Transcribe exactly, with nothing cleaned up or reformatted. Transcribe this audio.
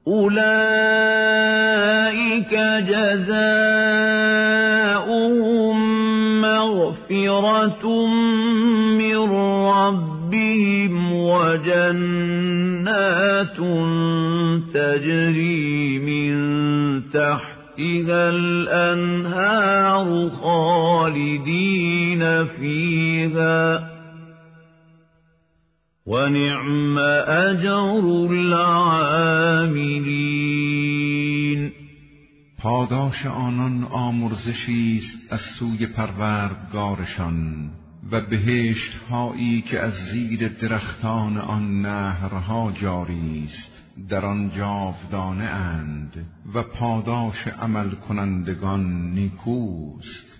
اولئک جزاؤهم مغفرة من ربهم وجنات تجری من تحتها الانهار خالدین فیها ونعم اجر العاملین. پاداش آنان آمرزشی است از سوی پروردگارشان و بهشت هایی که از زیر درختان آن نهرها جاری است، در آن جاودانه اند و پاداش عمل کنندگان نیکوست.